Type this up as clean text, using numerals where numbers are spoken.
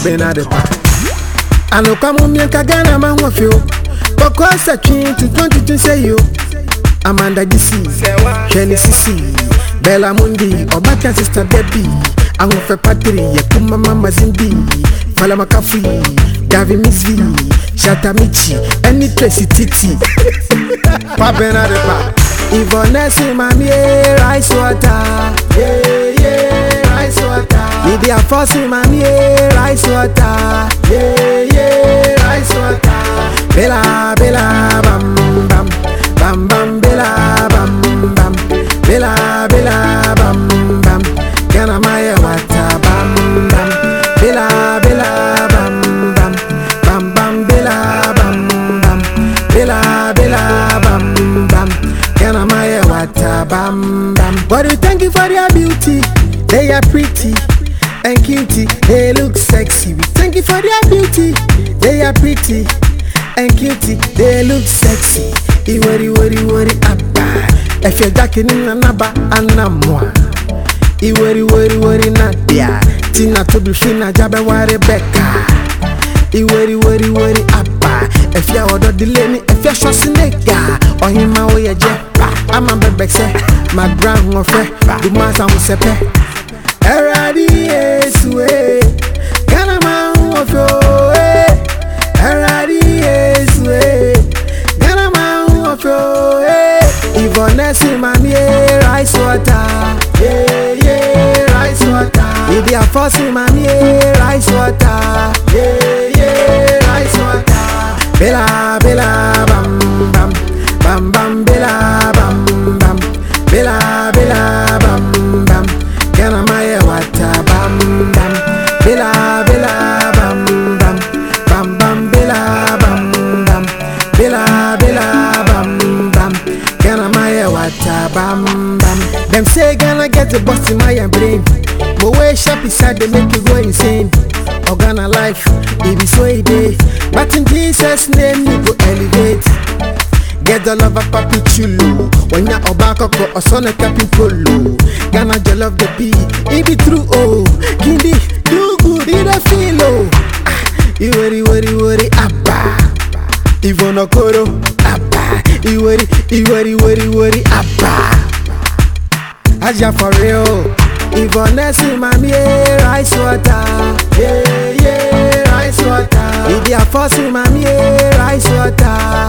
Pabena de pa. I know come on, Kagana man of you. But cross a train to 22 say you. Amanda DC, Kenny CC, Bella Mundi, or Bakan Sister Debbie. I'm with a patri, Yakuma Mama Zimbi, Falama Kafi, Gavi Miss V, Shatamichi, and Tracy Titi. Pabena de pa. Ivonesi mami rice water, rice water. Idi afosi mami rice water, rice water. Bella bella bam bam bam bam bella bam bam bella bella bam bam. Kana maya water bam bam bella bella bam bam bam bam bella bam bam bella bella bam bam. Kana maya water bam bam. But we thank you for their beauty. They are pretty and cutie. They look sexy. We thank you for their beauty. They are pretty and cutie. They look sexy. Iwori abba. If you're jacking in anaba anamwa. Iwori nadia. Tina to be fina jabe wa Rebecca. Iwori abba. If you're order delay, if you're Schwarzenegger or him my way a jet. I'm a baby say my grand warfare. The master will sepe. Eradi eswe. Gana man of yo. Eradi eswe. Gana man of yo. Ivonesi mami rice water. Rice water. Idi afosi mami rice water. Rice water. Bella bam bam bam bam bella bam bam bella bam bam. Kana maya water bam bam bella bam bam bam bam bella bam bam bella bam bam. Kana maya water bam bam. Them say Ghana get the bust in my brain. But way sharp inside they make you go insane. Organa life, it is so a day. But in Jesus' name you go elevate. Get the love of papi chulo. When you're obako or son of capi polo. Ghana you love the P. It be true oh. Kindi do good in a feel oh. Iwori abba. Ivono koro abba. Iwori abba. Aja for real. Ivonesi mami rice water. Rice water. Idi afosi mami rice water.